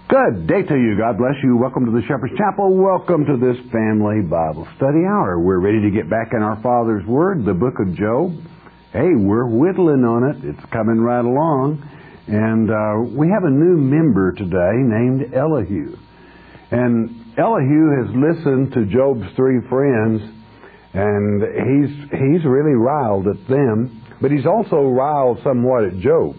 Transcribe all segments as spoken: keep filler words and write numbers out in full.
Good day to you. God bless you. Welcome to the Shepherd's Chapel. Welcome to this family Bible study hour. We're ready to get back in our Father's Word, the book of Job. Hey, we're whittling on it. It's coming right along. And uh, we have a new member today named Elihu. And Elihu has listened to Job's three friends, and he's, he's really riled at them, but he's also riled somewhat at Job.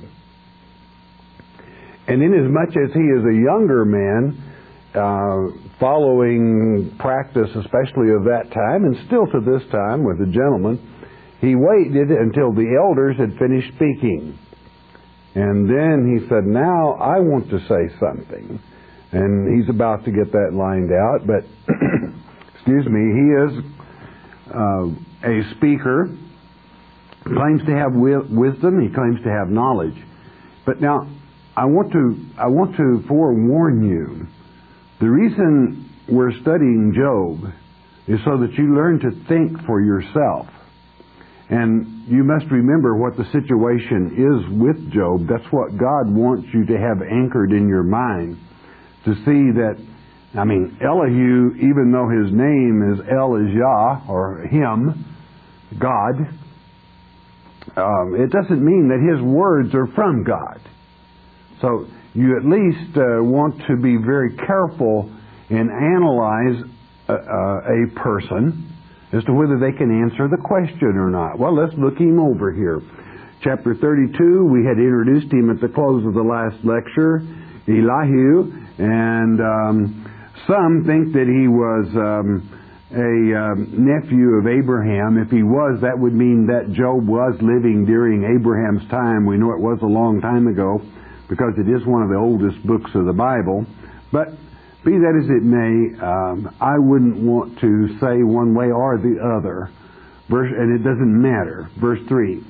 And inasmuch as he is a younger man, uh, following practice especially of that time, and still to this time with the gentleman, he waited until the elders had finished speaking. And then he said, now I want to say something. And he's about to get that lined out, but, excuse me, he is uh, a speaker, claims to have wisdom, he claims to have knowledge. But now, I want to I want to forewarn you. The reason we're studying Job is so that you learn to think for yourself. And you must remember what the situation is with Job. That's what God wants you to have anchored in your mind. To see that, I mean, Elihu, even though his name is El is Yah, or him, God, um, it doesn't mean that his words are from God. So you at least uh, want to be very careful and analyze a, a, a person as to whether they can answer the question or not. Well, let's look him over here. Chapter thirty-two, we had introduced him at the close of the last lecture, Elihu, and um, some think that he was um, a um, nephew of Abraham. If he was, that would mean that Job was living during Abraham's time. We know it was a long time ago, because it is one of the oldest books of the Bible. But be that as it may, um, I wouldn't want to say one way or the other. Verse, and it doesn't matter. Verse three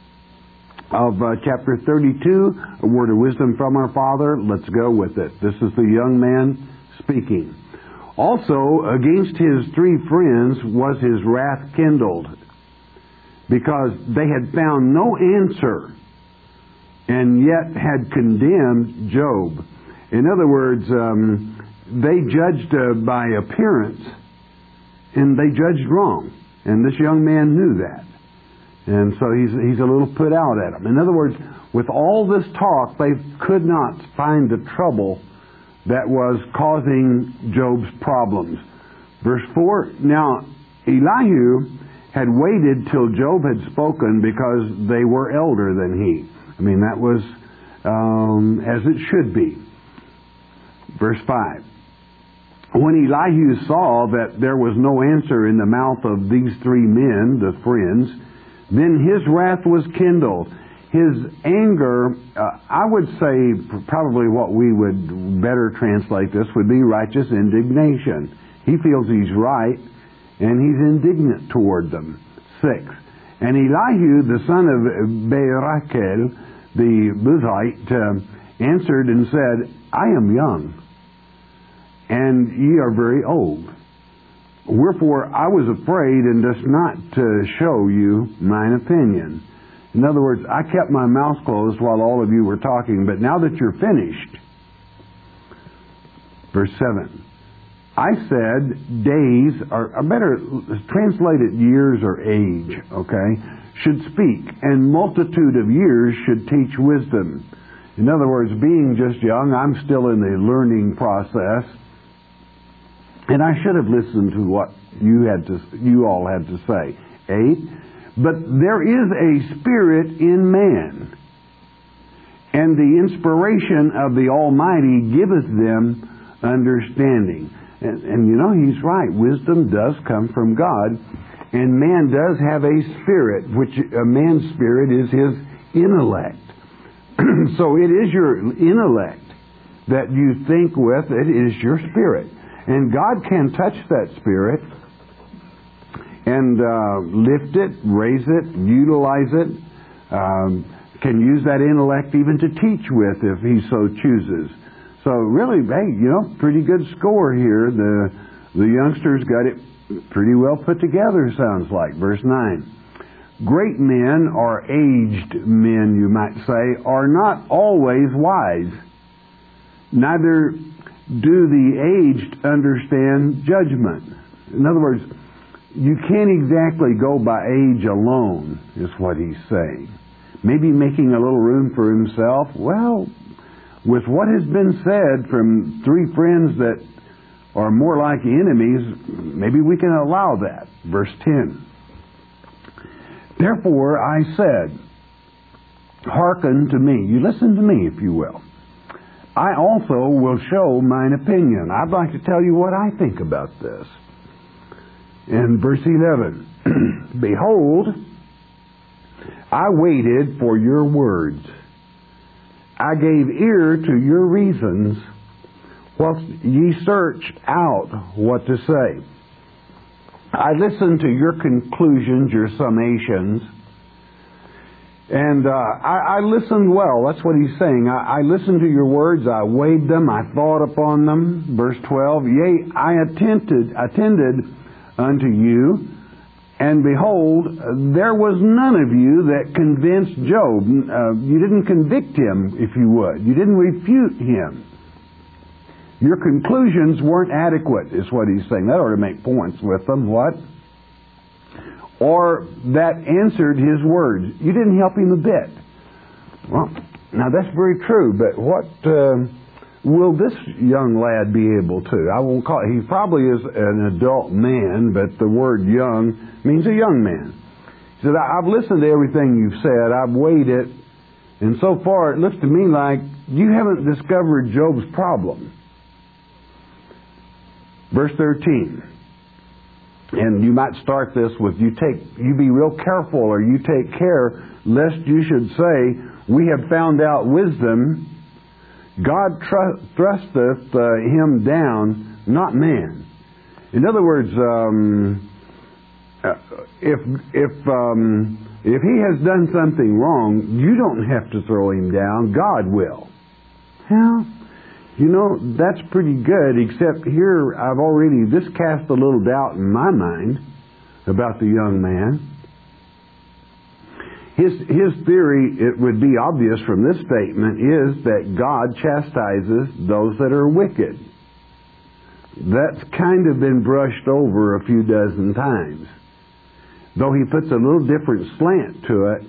of uh, chapter thirty-two, a word of wisdom from our Father. Let's go with it. This is the young man speaking. Also, against his three friends was his wrath kindled, because they had found no answer, and yet had condemned Job. In other words, um, they judged uh, by appearance, and they judged wrong. And this young man knew that. And so he's, he's a little put out at them. In other words, with all this talk, they could not find the trouble that was causing Job's problems. Verse four, now Elihu had waited till Job had spoken, because they were elder than he. I mean, that was um, as it should be. Verse five. When Elihu saw that there was no answer in the mouth of these three men, the friends, then his wrath was kindled. His anger, uh, I would say probably what we would better translate this would be righteous indignation. He feels he's right, and he's indignant toward them. Six. And Elihu, the son of Be'erachel, the Buzite, uh, answered and said, I am young, and ye are very old. Wherefore I was afraid, and dost not uh, show you mine opinion. In other words, I kept my mouth closed while all of you were talking, but now that you're finished. Verse seven. I said, days, or, or better translate it years or age, okay, should speak, and multitude of years should teach wisdom. In other words, being just young, I'm still in the learning process, and I should have listened to what you had to, you all had to say. Eight, but there is a spirit in man, and the inspiration of the Almighty giveth them understanding. And, and you know, he's right. Wisdom does come from God. And man does have a spirit, which a man's spirit is his intellect. So it is your intellect that you think with. It is your spirit. And God can touch that spirit and uh, lift it, raise it, utilize it. Um, can use that intellect even to teach with if he so chooses. So really, hey, you know, pretty good score here. The the youngsters got it pretty well put together, sounds like. Verse nine. Great men, or aged men, you might say, are not always wise. neither do the aged understand judgment. In other words, you can't exactly go by age alone, is what he's saying. Maybe making a little room for himself. Well, with what has been said from three friends that are more like enemies, maybe we can allow that. Verse ten. Therefore I said, hearken to me. You listen to me, if you will. I also will show mine opinion. I'd like to tell you what I think about this. In verse eleven, behold, I waited for your words. I gave ear to your reasons, whilst ye searched out what to say. I listened to your conclusions, your summations, and uh, I, I listened well. That's what he's saying. I, I listened to your words. I weighed them. I thought upon them. Verse twelve, yea, I attended, attended unto you, and behold, there was none of you that convinced Job. Uh, you didn't convict him, if you would. You didn't refute him. Your conclusions weren't adequate, is what he's saying. That ought to make points with them. What? Or that answered his words. You didn't help him a bit. Well, now that's very true, but what uh, will this young lad be able to? I won't call it. He probably is an adult man, but the word young means a young man. He said, I've listened to everything you've said. I've weighed it. And so far it looks to me like you haven't discovered Job's problem. Verse thirteen. And you might start this with, you take, you be real careful, or you take care, lest you should say, we have found out wisdom. God tr- thrusteth uh, him down, not man. In other words, um, uh, if if um, if he has done something wrong, you don't have to throw him down. God will. Well, you know, that's pretty good, except here I've already, this cast a little doubt in my mind about the young man. His, his theory, it would be obvious from this statement, is that God chastises those that are wicked. That's kind of been brushed over a few dozen times. Though he puts a little different slant to it,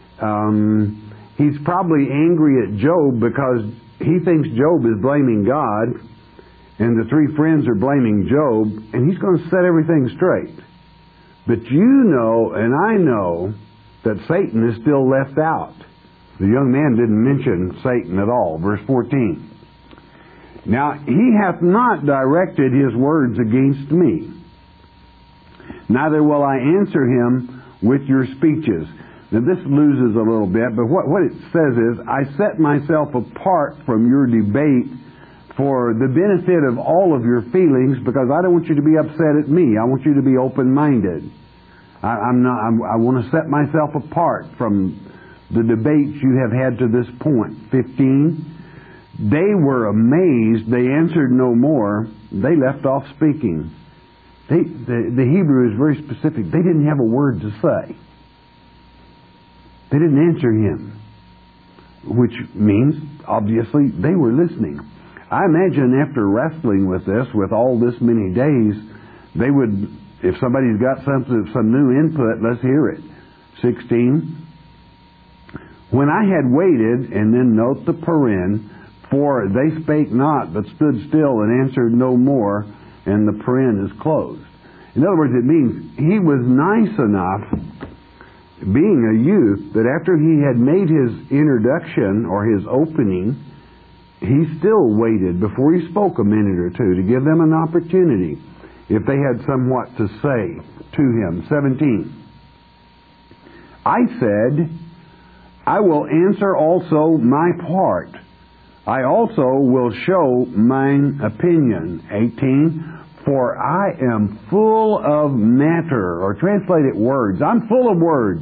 um, he's probably angry at Job because he thinks Job is blaming God, and the three friends are blaming Job, and he's going to set everything straight. But you know, and I know, that Satan is still left out. The young man didn't mention Satan at all. Verse fourteen. Now, he hath not directed his words against me, neither will I answer him with your speeches. Now, this loses a little bit, but what, what it says is, I set myself apart from your debate for the benefit of all of your feelings, because I don't want you to be upset at me. I want you to be open-minded. I, I'm not. I'm, I want to set myself apart from the debates you have had to this point. fifteen. They were amazed. They answered no more. They left off speaking. They, the, the Hebrew is very specific. They didn't have a word to say. They didn't answer him, which means, obviously, they were listening. I imagine after wrestling with this, with all this many days, they would, if somebody's got something, some new input, let's hear it. sixteen. When I had waited, and then note the paren, for they spake not, but stood still and answered no more, and the paren is closed. In other words, it means he was nice enough, being a youth, that after he had made his introduction or his opening, he still waited before he spoke a minute or two to give them an opportunity if they had somewhat to say to him. seventeen. I said, I will answer also my part. I also will show mine opinion. eighteen. For I am full of matter, or translated words. I'm full of words.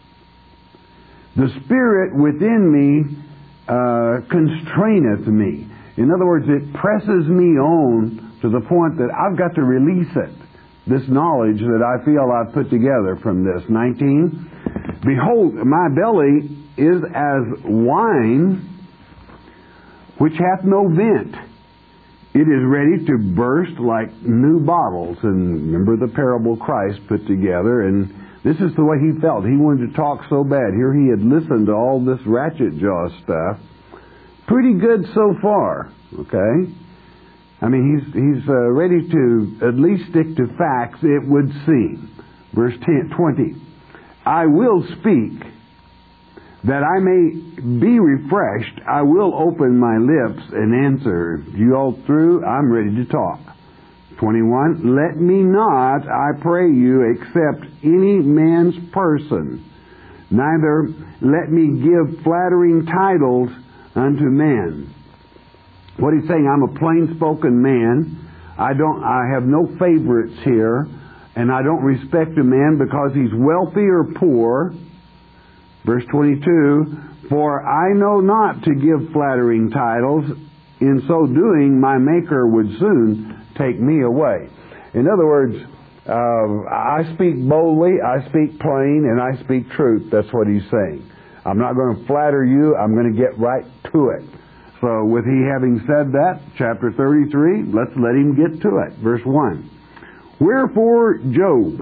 The Spirit within me uh, constraineth me. In other words, it presses me on to the point that I've got to release it. This knowledge that I feel I've put together from this. nineteen. Behold, my belly is as wine which hath no vent. It is ready to burst like new bottles. And remember the parable Christ put together, and this is the way he felt. He wanted to talk so bad. Here he had listened to all this ratchet jaw stuff. Pretty good so far, okay? I mean, he's he's uh, ready to at least stick to facts, it would seem. Verse ten, twenty. I will speak, that I may be refreshed. I will open my lips and answer. You all through? I'm ready to talk. twenty-one. Let me not, I pray you, accept any man's person, neither let me give flattering titles unto men. What he's saying, I'm a plain-spoken man. I don't. I have no favorites here, and I don't respect a man because he's wealthy or poor. Verse twenty-two, for I know not to give flattering titles. In so doing, my Maker would soon take me away. In other words, uh, I speak boldly, I speak plain, and I speak truth. That's what he's saying. I'm not going to flatter you. I'm going to get right to it. So with he having said that, chapter thirty-three, let's let him get to it. Verse one. Wherefore, Job,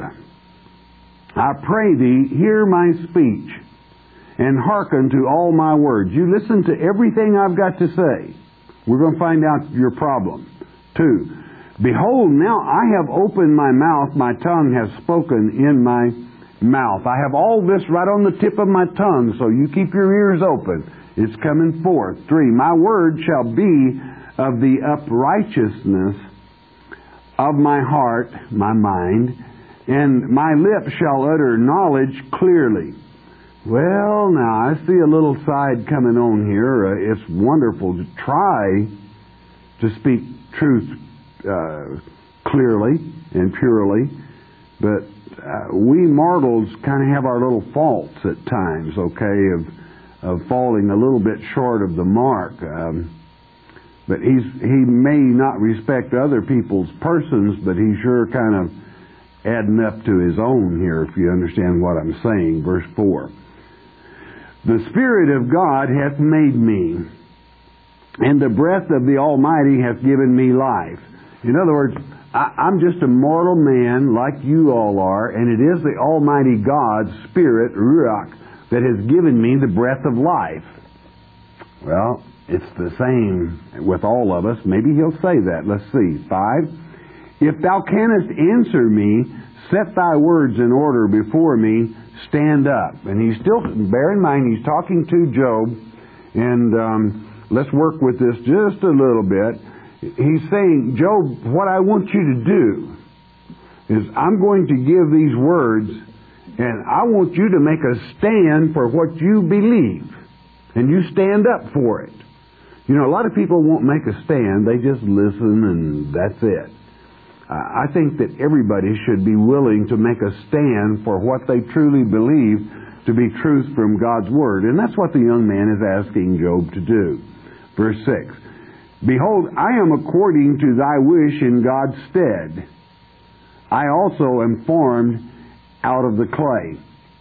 I pray thee, hear my speech, and hearken to all my words. You listen to everything I've got to say. We're going to find out your problem. Two, behold, now I have opened my mouth, my tongue has spoken in my mouth. I have all this right on the tip of my tongue, so you keep your ears open. It's coming forth. Three, my word shall be of the uprightness of my heart, my mind, and my lips shall utter knowledge clearly. Well, now, I see a little side coming on here. Uh, it's wonderful to try to speak truth uh, clearly and purely, but uh, we mortals kind of have our little faults at times, okay, of of falling a little bit short of the mark. Um, but he's he may not respect other people's persons, but he's sure kind of adding up to his own here, if you understand what I'm saying. Verse four. The Spirit of God hath made me, and the breath of the Almighty hath given me life. In other words, I, I'm just a mortal man like you all are, and it is the Almighty God's Spirit, Ruach, that has given me the breath of life. Well, it's the same with all of us. Maybe he'll say that. Let's see. Five. If thou canst answer me, set thy words in order before me, stand up. And he's still, bear in mind, he's talking to Job, and um, let's work with this just a little bit. He's saying, Job, what I want you to do is I'm going to give these words, and I want you to make a stand for what you believe. And you stand up for it. You know, a lot of people won't make a stand. They just listen and that's it. Uh, I think that everybody should be willing to make a stand for what they truly believe to be truth from God's Word. And that's what the young man is asking Job to do. Verse six. Behold, I am according to thy wish in God's stead. I also am formed out of the clay.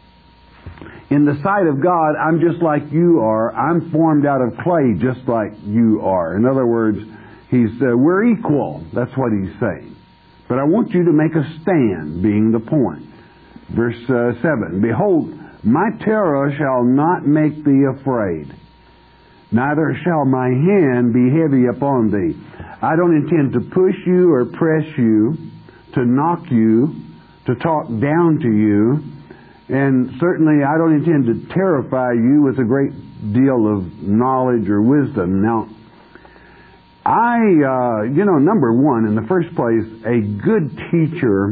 In the sight of God, I'm just like you are. I'm formed out of clay just like you are. In other words, he's uh, we're equal. That's what he's saying. But I want you to make a stand, being the point. Verse uh, seven. Behold, my terror shall not make thee afraid, neither shall my hand be heavy upon thee. I don't intend to push you or press you, to knock you, to talk down to you, and certainly I don't intend to terrify you with a great deal of knowledge or wisdom. Now, I, uh, you know, number one, in the first place, a good teacher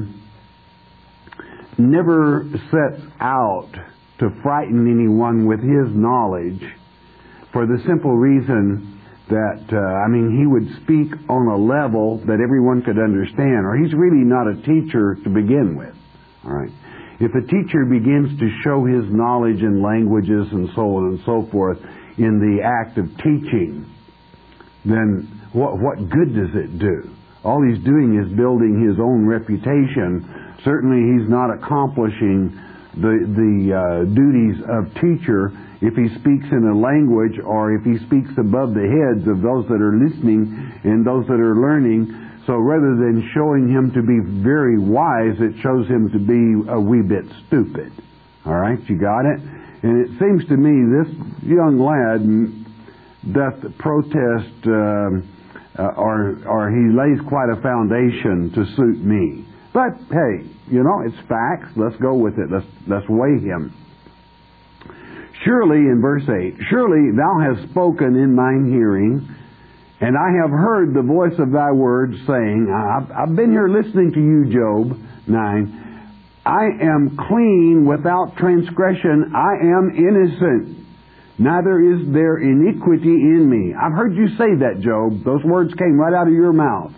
never sets out to frighten anyone with his knowledge, for the simple reason that, uh, I mean, he would speak on a level that everyone could understand, or he's really not a teacher to begin with. All right. If a teacher begins to show his knowledge in languages and so on and so forth in the act of teaching, then what, what good does it do? All he's doing is building his own reputation. Certainly he's not accomplishing the, the uh, duties of teacher if he speaks in a language or if he speaks above the heads of those that are listening and those that are learning. So rather than showing him to be very wise, it shows him to be a wee bit stupid. All right, you got it? And it seems to me this young lad doth protest, um, uh, or, or he lays quite a foundation to suit me. But hey, you know, it's facts. Let's go with it. Let's, let's weigh him. Surely, in verse eight, surely thou hast spoken in mine hearing, and I have heard the voice of thy words, saying, I've, I've been here listening to you, Job. nine, I am clean without transgression. I am innocent. Neither is there iniquity in me. I've heard you say that, Job. Those words came right out of your mouth.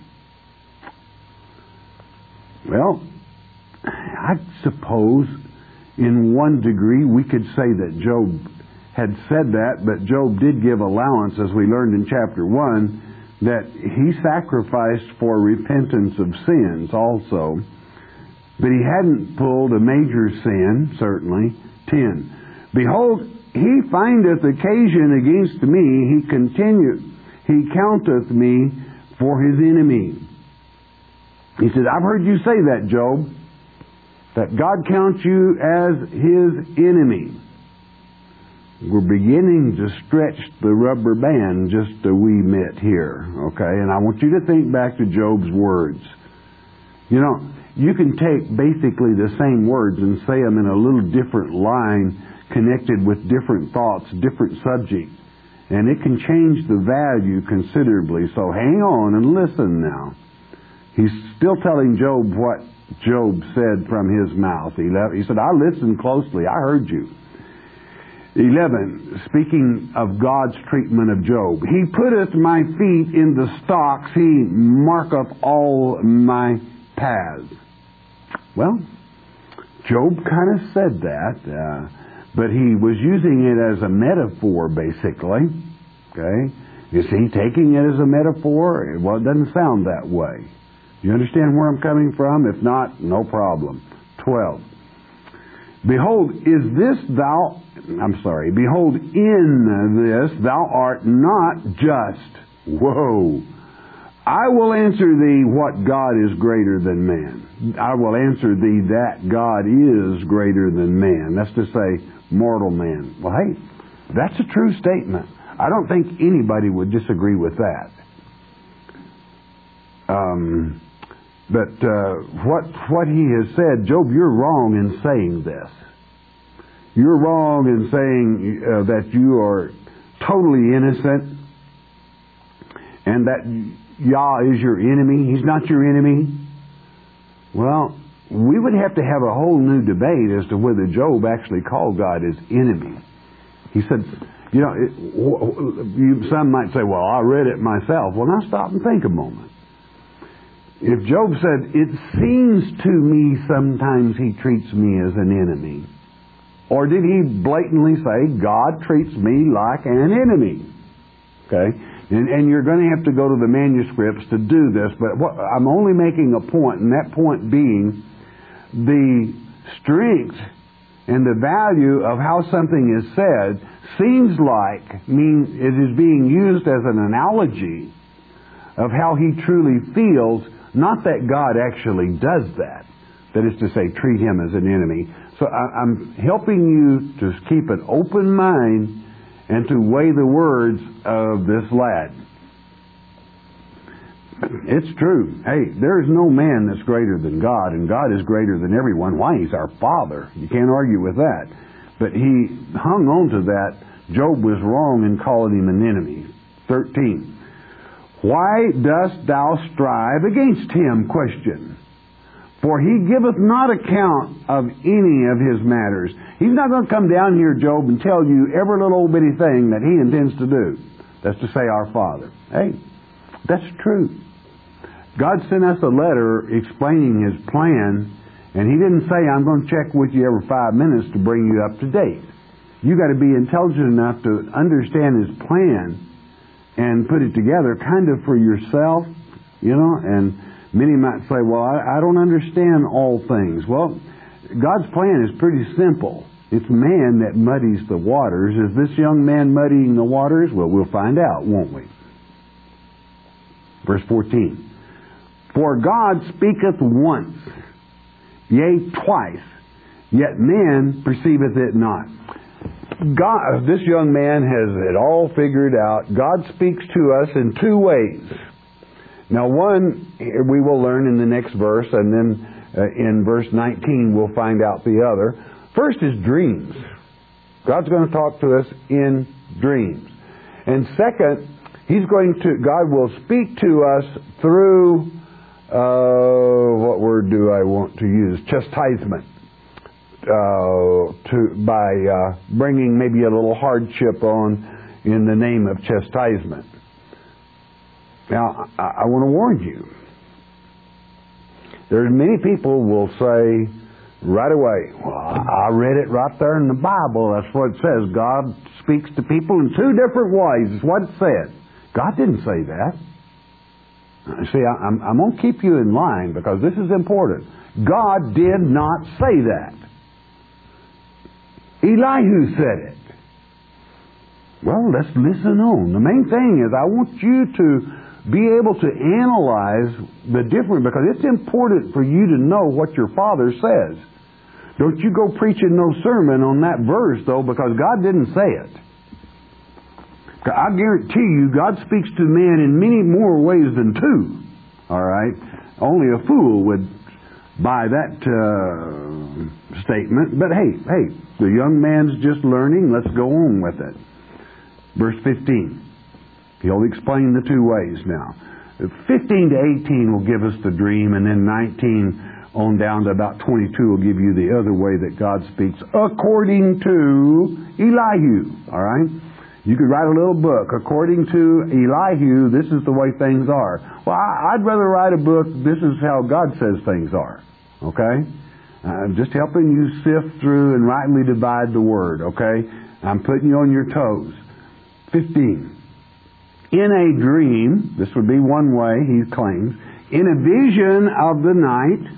Well, I suppose in one degree we could say that Job had said that, but Job did give allowance, as we learned in chapter one, that he sacrificed for repentance of sins also. But he hadn't pulled a major sin, certainly. ten. Behold, he findeth occasion against me, he continued, he counteth me for his enemy. He said, I've heard you say that, Job, that God counts you as his enemy. We're beginning to stretch the rubber band just a wee bit here, okay? And I want you to think back to Job's words. You know, you can take basically the same words and say them in a little different line, connected with different thoughts, different subjects, and it can change the value considerably. So hang on and listen now. He's still telling Job what Job said from his mouth. He said, I listened closely. I heard you. eleven, speaking of God's treatment of Job. He putteth my feet in the stocks. He marketh all my paths. Well, Job kind of said that, uh, but he was using it as a metaphor, basically. Okay? Is he taking it as a metaphor? Well, it doesn't sound that way. You understand where I'm coming from? If not, no problem. twelve. Behold, is this thou, I'm sorry, behold, in this thou art not just. Whoa. I will answer thee what God is greater than man. I will answer thee that God is greater than man. That's to say, mortal man. Well, hey, that's a true statement. I don't think anybody would disagree with that. Um... But uh, what what he has said, Job, you're wrong in saying this. You're wrong in saying uh, that you are totally innocent and that Yah is your enemy. He's not your enemy. Well, we would have to have a whole new debate as to whether Job actually called God his enemy. He said, you know, it, you, some might say, well, I read it myself. Well, now stop and think a moment. If Job said, it seems to me sometimes he treats me as an enemy, or did he blatantly say, God treats me like an enemy? Okay? And, and you're going to have to go to the manuscripts to do this, but what, I'm only making a point, and that point being the strength and the value of how something is said seems like means it is being used as an analogy of how he truly feels. Not that God actually does that. That is to say, treat him as an enemy. So I, I'm helping you to keep an open mind and to weigh the words of this lad. It's true. Hey, there is no man that's greater than God, and God is greater than everyone. Why? He's our Father. You can't argue with that. But he hung on to that. Job was wrong in calling him an enemy. thirteen. Why dost thou strive against him? Question. For he giveth not account of any of his matters. He's not going to come down here, Job, and tell you every little old bitty thing that he intends to do. That's to say, our Father. Hey, that's true. God sent us a letter explaining his plan, and he didn't say, I'm going to check with you every five minutes to bring you up to date. You've got to be intelligent enough to understand his plan and put it together kind of for yourself, you know. And many might say, well, I, I don't understand all things. Well, God's plan is pretty simple. It's man that muddies the waters. Is this young man muddying the waters? Well, we'll find out, won't we? Verse fourteen. For God speaketh once, yea, twice, yet man perceiveth it not. God, this young man has it all figured out. God speaks to us in two ways. Now, one we will learn in the next verse, and then uh, in verse nineteen we'll find out the other. First is dreams. God's going to talk to us in dreams. And second, He's going to, God will speak to us through, uh, what word do I want to use? Chastisement. Uh, to by uh, bringing maybe a little hardship on in the name of chastisement. Now, I, I want to warn you. There's many people will say right away, well, I read it right there in the Bible. That's what it says. God speaks to people in two different ways. It's what it said. God didn't say that. See, I, I'm, I'm going to keep you in line because this is important. God did not say that. Elihu said it. Well, let's listen on. The main thing is I want you to be able to analyze the difference, because it's important for you to know what your Father says. Don't you go preaching no sermon on that verse, though, because God didn't say it. I guarantee you God speaks to man in many more ways than two. All right? Only a fool would buy that uh, statement. But hey, hey, the young man's just learning. Let's go on with it. Verse fifteen. He'll explain the two ways now. fifteen to eighteen will give us the dream, and then nineteen on down to about twenty-two will give you the other way that God speaks according to Elihu. All right? You could write a little book. According to Elihu, this is the way things are. Well, I'd rather write a book, this is how God says things are. Okay? I'm just helping you sift through and rightly divide the word. Okay? I'm putting you on your toes. fifteen. In a dream, this would be one way, he claims, in a vision of the night,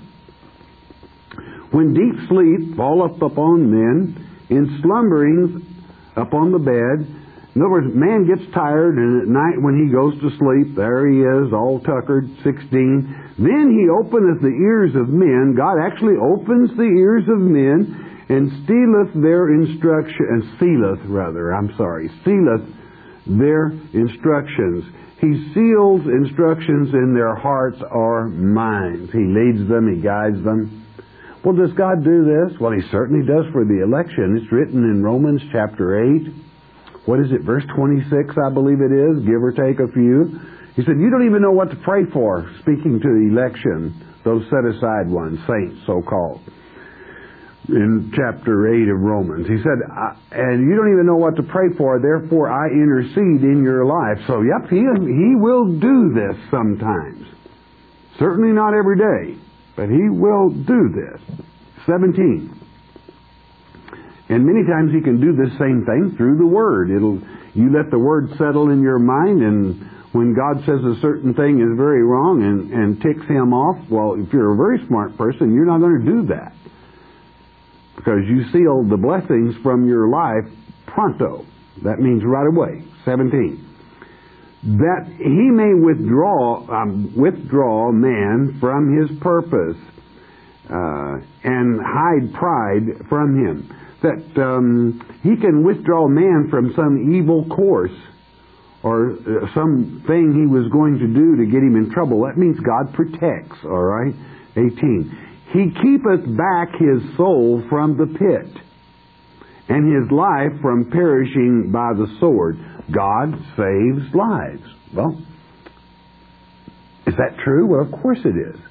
when deep sleep falleth upon men, in slumberings upon the bed. In other words, man gets tired, and at night when he goes to sleep, there he is, all tuckered, sixteen. Then he openeth the ears of men. God actually opens the ears of men, and stealeth their instruction, and sealeth, rather, I'm sorry, sealeth their instructions. He seals instructions in their hearts or minds. He leads them, He guides them. Well, does God do this? Well, He certainly does for the election. It's written in Romans chapter eight. What is it, verse twenty-six, I believe it is, give or take a few. He said, you don't even know what to pray for, speaking to the election, those set-aside ones, saints, so-called. In chapter eight of Romans. He said, and you don't even know what to pray for, therefore I intercede in your life. So, yep, he, he will do this sometimes. Certainly not every day, but He will do this. seventeen. And many times He can do this same thing through the Word. It'll you let the Word settle in your mind, and when God says a certain thing is very wrong and, and ticks Him off, well, if you're a very smart person, you're not going to do that. Because you seal the blessings from your life pronto. That means right away. seventeen. That He may withdraw um, withdraw man from his purpose uh, and hide pride from him. That um, He can withdraw man from some evil course or uh, some thing he was going to do to get him in trouble. That means God protects, all right? eighteen. He keepeth back his soul from the pit, and his life from perishing by the sword. God saves lives. Well, is that true? Well, of course it is.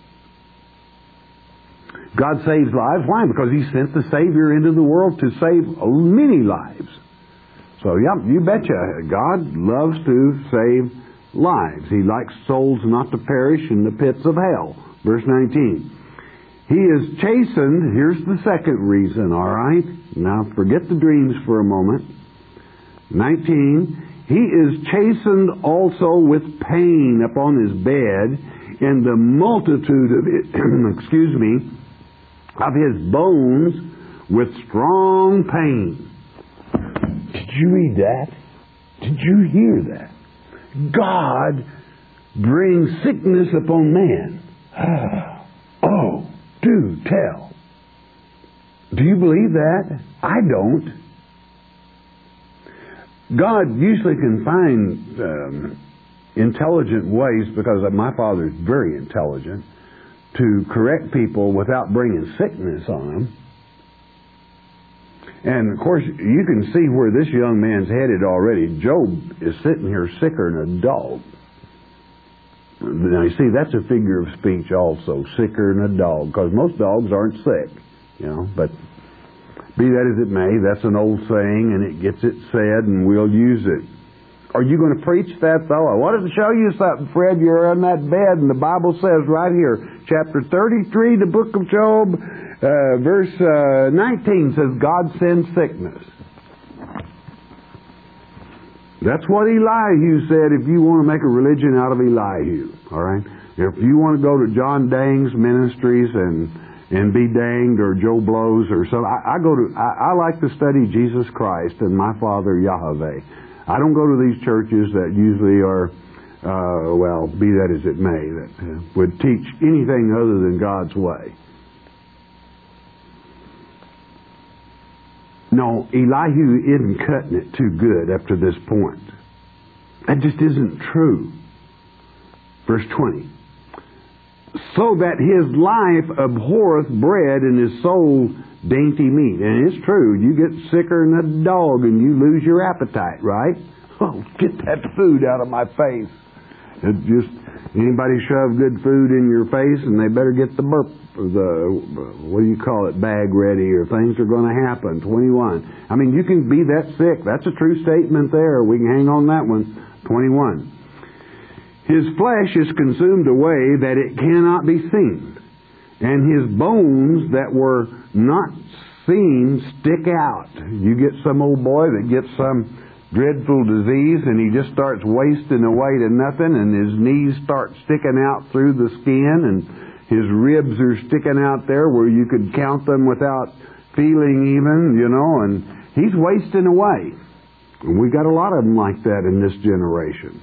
God saves lives. Why? Because He sent the Savior into the world to save many lives. So, yeah, you betcha. God loves to save lives. He likes souls not to perish in the pits of hell. Verse nineteen. He is chastened. Here's the second reason, all right? Now, forget the dreams for a moment. nineteen. He is chastened also with pain upon His bed, in the multitude of it, excuse me, of His bones with strong pain. Did you read that? Did you hear that? God brings sickness upon man. Oh, do tell. Do you believe that? I don't. God usually can find um, intelligent ways, because my father is very intelligent, to correct people without bringing sickness on them. And of course, you can see where this young man's headed already. Job is sitting here sicker than a dog. Now you see, that's a figure of speech also, sicker than a dog, because most dogs aren't sick, you know. But be that as it may, that's an old saying, and it gets it said, and we'll use it. Are you going to preach that, though? I wanted to show you something, Fred. You're on that bed, and the Bible says right here, chapter thirty-three, the book of Job, uh, verse uh, nineteen says, God sends sickness. That's what Elihu said if you want to make a religion out of Elihu. All right? If you want to go to John Dang's ministries and and be danged, or Joe Blow's or something, I, I go to. I, I like to study Jesus Christ and my Father Yahweh. I don't go to these churches that usually are, uh, well, be that as it may, that uh, would teach anything other than God's way. No, Elihu isn't cutting it too good up to this point. That just isn't true. Verse twenty. So that his life abhorreth bread and his soul dainty meat. And it's true, you get sicker than a dog and you lose your appetite, right? Oh, get that food out of my face. It just, anybody shove good food in your face and they better get the burp, the, what do you call it, bag ready, or things are going to happen. twenty-one. I mean, you can be that sick. That's a true statement there. We can hang on that one. twenty-one. His flesh is consumed away that it cannot be seen, and his bones that were not seen stick out. You get some old boy that gets some dreadful disease, and he just starts wasting away to nothing, and his knees start sticking out through the skin, and his ribs are sticking out there where you could count them without feeling even, you know, and he's wasting away. And we got a lot of them like that in this generation.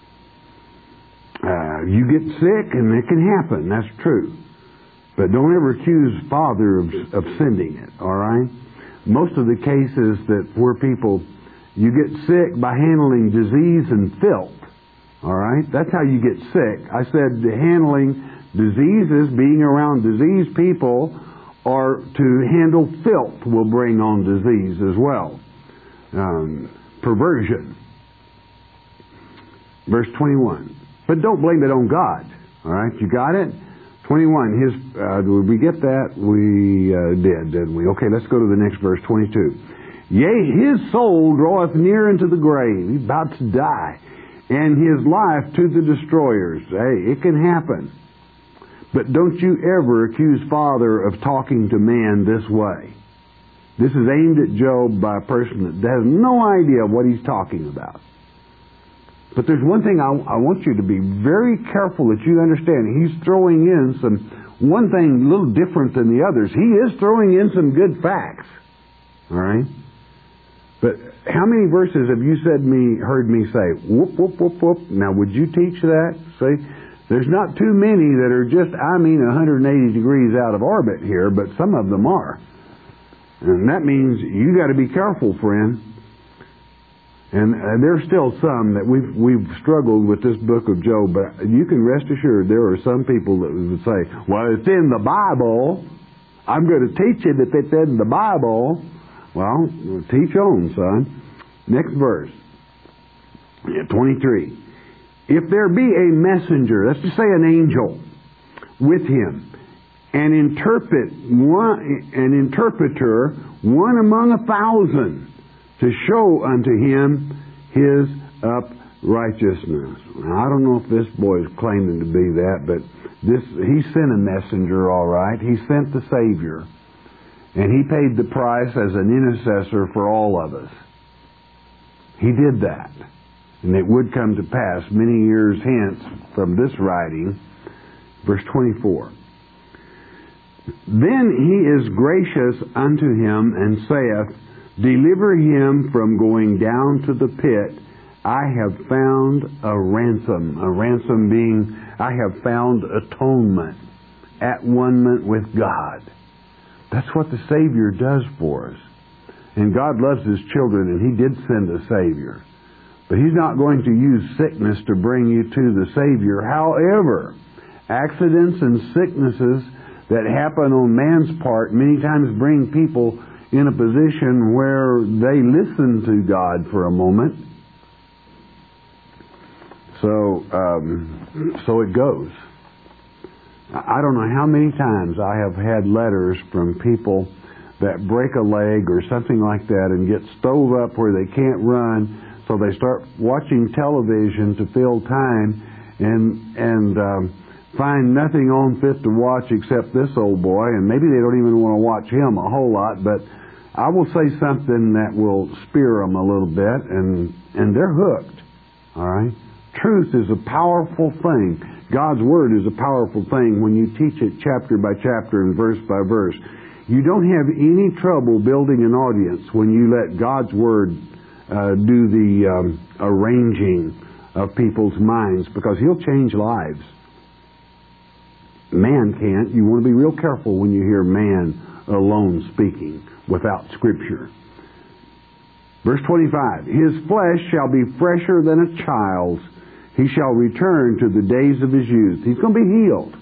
Uh, you get sick, and it can happen. That's true. But don't ever accuse Father of, of sending it, all right? Most of the cases that where people, you get sick by handling disease and filth, all right? That's how you get sick. I said handling diseases, being around diseased people, or to handle filth will bring on disease as well. Um, perversion. Verse twenty-one. But don't blame it on God. All right, you got it? twenty-one. His, uh, did we get that? We uh, did, didn't we? Okay, let's go to the next verse, twenty-two. Yea, his soul draweth near unto the grave. He's about to die. And his life to the destroyers. Hey, it can happen. But don't you ever accuse Father of talking to man this way. This is aimed at Job by a person that has no idea what he's talking about. But there's one thing I, I want you to be very careful that you understand. He's throwing in some, one thing a little different than the others. He is throwing in some good facts. All right? But how many verses have you said me, heard me say, whoop, whoop, whoop, whoop? Now, would you teach that? See? There's not too many that are just, I mean, one hundred eighty degrees out of orbit here, but some of them are. And that means you got to be careful, friend. And uh, there's still some that we've we've struggled with this book of Job, but you can rest assured there are some people that would say, well, it's in the Bible. I'm going to teach you that it's in the Bible. Well, teach on, son. Next verse. twenty-three. If there be a messenger, let's just say an angel, with him, an interpret one, an interpreter, one among a thousand, to show unto him his uprightness. Now, I don't know if this boy is claiming to be that, but this he sent a messenger, all right. He sent the Savior, and he paid the price as an intercessor for all of us. He did that, and it would come to pass many years hence from this writing. Verse twenty-four. Then he is gracious unto him, and saith, Deliver him from going down to the pit. I have found a ransom. A ransom being, I have found atonement, at one-ment with God. That's what the Savior does for us. And God loves His children, and He did send a Savior. But He's not going to use sickness to bring you to the Savior. However, accidents and sicknesses that happen on man's part many times bring people in a position where they listen to God for a moment. So, um, so it goes. I don't know how many times I have had letters from people that break a leg or something like that and get stove up where they can't run, so they start watching television to fill time and and um, find nothing on fit to watch except this old boy, and maybe they don't even want to watch him a whole lot, but I will say something that will spear them a little bit, and and they're hooked. All right? Truth is a powerful thing. God's Word is a powerful thing when you teach it chapter by chapter and verse by verse. You don't have any trouble building an audience when you let God's Word uh, do the um, arranging of people's minds, because He'll change lives. Man can't. You want to be real careful when you hear man alone speaking without Scripture. Verse twenty-five, His flesh shall be fresher than a child's. He shall return to the days of his youth. He's going to be healed.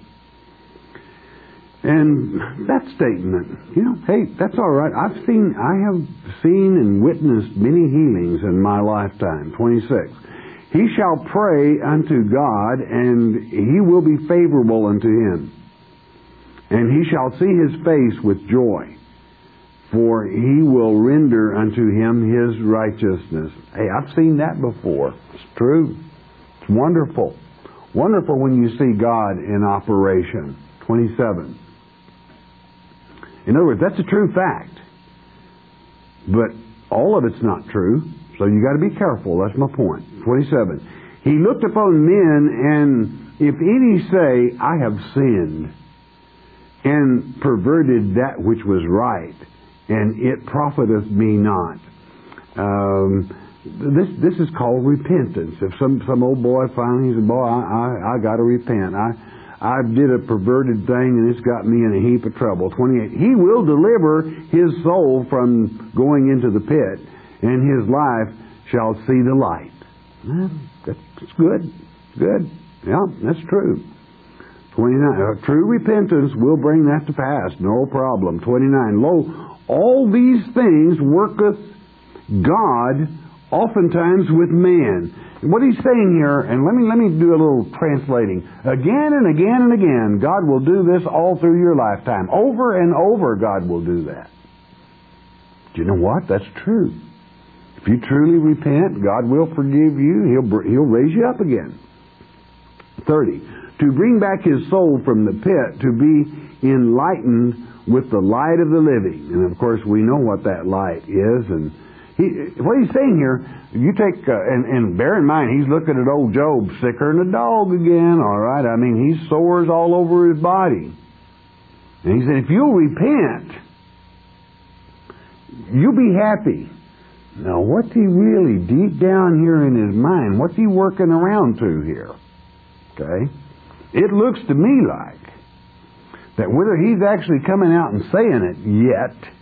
And that statement, you know, hey, that's all right. I've seen, I have seen and witnessed many healings in my lifetime. twenty-six. He shall pray unto God, and He will be favorable unto him. And he shall see His face with joy, for He will render unto him His righteousness. Hey, I've seen that before. It's true. It's wonderful. Wonderful when you see God in operation. twenty-seven. In other words, that's a true fact. But all of it's not true, so you got to be careful. That's my point. twenty-seven. He looked upon men, and if any say, I have sinned, and perverted that which was right, and it profiteth me not. Um, this this is called repentance. If some some old boy finally says, boy, I, I, I got to repent. I I did a perverted thing, and it's got me in a heap of trouble. twenty-eight. He will deliver his soul from going into the pit, and his life shall see the light. Well, that's good. Good. Yeah, that's true. twenty-nine. Uh, true repentance will bring that to pass. No problem. twenty-nine. Lo, all these things worketh God oftentimes with man. What he's saying here, and let me let me do a little translating. Again and again and again, God will do this all through your lifetime. Over and over, God will do that. Do you know what? That's true. If you truly repent, God will forgive you. He'll He'll raise you up again. thirty. To bring back his soul from the pit, to be enlightened with the light of the living. And of course, we know what that light is. And he, what he's saying here, you take, uh, and, and bear in mind, he's looking at old Job, sicker than a dog again, all right? I mean, he's sores all over his body. And he said, if you'll repent, you'll be happy. Now, what's he really, deep down here in his mind, what's he working around to here? Okay? It looks to me like that whether he's actually coming out and saying it yet,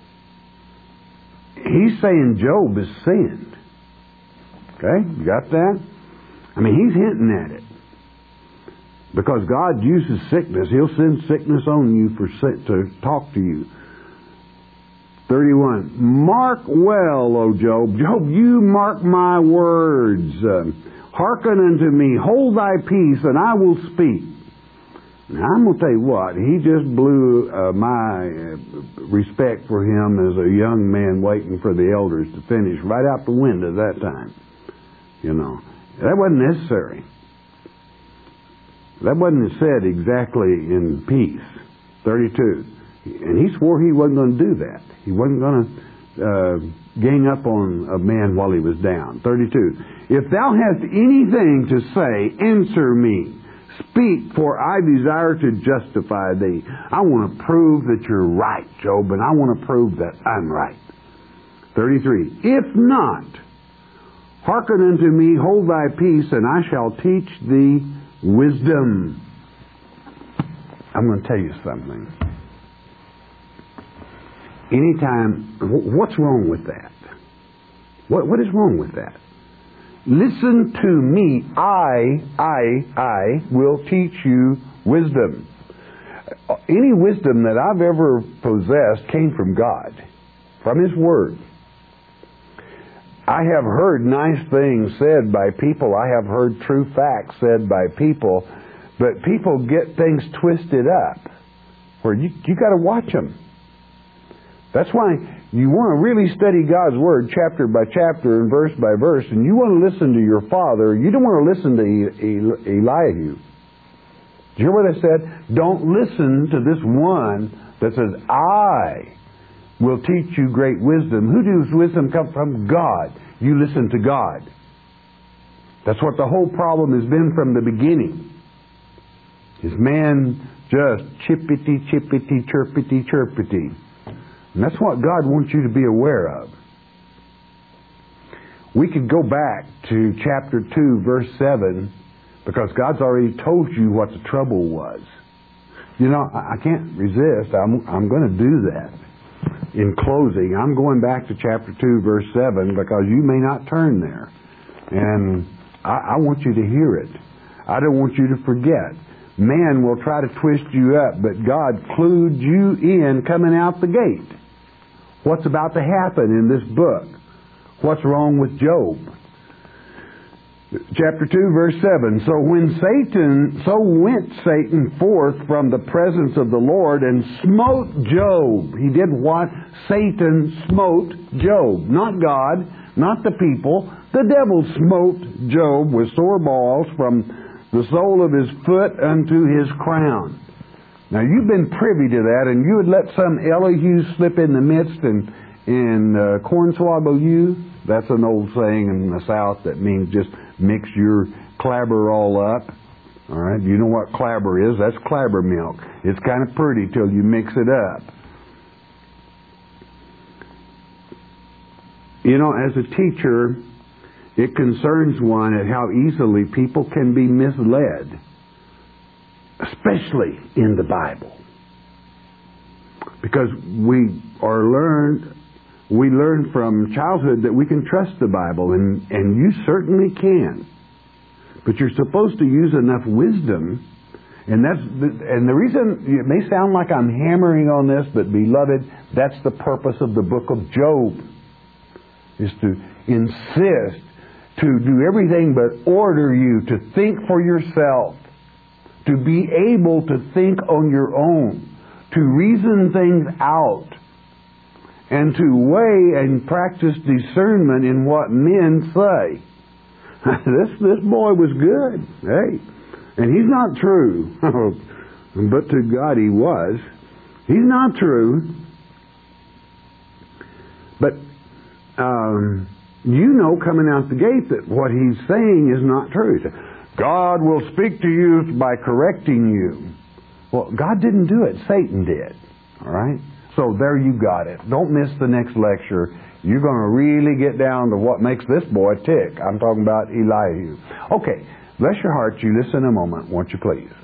he's saying Job has sinned. Okay? You got that? I mean, he's hinting at it. Because God uses sickness. He'll send sickness on you for to talk to you. thirty-one. Mark well, O Job. Job, you mark my words. Uh, hearken unto me. Hold thy peace, and I will speak. Now, I'm going to tell you what, he just blew uh, my uh, respect for him as a young man waiting for the elders to finish right out the window that time. You know, that wasn't necessary. That wasn't said exactly in peace. thirty-two. And he swore he wasn't going to do that. He wasn't going to uh, gang up on a man while he was down. thirty-two. If thou hast anything to say, answer me. Speak, for I desire to justify thee. I want to prove that you're right, Job, and I want to prove that I'm right. thirty-three. If not, hearken unto me, hold thy peace, and I shall teach thee wisdom. I'm going to tell you something. Anytime, what's wrong with that? What, what is wrong with that? Listen to me. I, I, I will teach you wisdom. Any wisdom that I've ever possessed came from God, from His Word. I have heard nice things said by people. I have heard true facts said by people. But people get things twisted up where you, you got to watch them. That's why you want to really study God's Word chapter by chapter and verse by verse, and you want to listen to your father. You don't want to listen to Elihu. Do you hear what I said? Don't listen to this one that says, I will teach you great wisdom. Who does wisdom come from? God. You listen to God. That's what the whole problem has been from the beginning. Is man just chippity, chippity, chirpity, chirpity. And that's what God wants you to be aware of. We could go back to chapter two, verse seven, because God's already told you what the trouble was. You know, I can't resist. I'm, I'm going to do that. In closing, I'm going back to chapter two, verse seven, because you may not turn there. And I, I want you to hear it. I don't want you to forget. Man will try to twist you up, but God clued you in coming out the gate. What's about to happen in this book? What's wrong with Job? Chapter two, verse seven. So when Satan, so went Satan forth from the presence of the Lord and smote Job. He did what? Satan smote Job. Not God, not the people. The devil smote Job with sore balls from the sole of his foot unto his crown. Now you've been privy to that, and you would let some Elihu slip in the midst and, and uh, cornswoggle you. That's an old saying in the South that means just mix your clabber all up. All right, you know what clabber is? That's clabber milk. It's kind of pretty till you mix it up. You know, as a teacher, it concerns one at how easily people can be misled, especially in the Bible. Because we are learned, we learn from childhood that we can trust the Bible, and, and you certainly can. But you're supposed to use enough wisdom, and that's the, and the reason, it may sound like I'm hammering on this, but beloved, that's the purpose of the book of Job, is to insist to do everything but order you to think for yourself, to be able to think on your own, to reason things out, and to weigh and practice discernment in what men say. this this boy was good, hey, and he's not true, but to God he was. He's not true, but um, you know coming out the gate that what he's saying is not true. God will speak to you by correcting you. Well, God didn't do it. Satan did. All right? So there you got it. Don't miss the next lecture. You're going to really get down to what makes this boy tick. I'm talking about Elihu. Okay, bless your heart. You listen a moment, won't you please?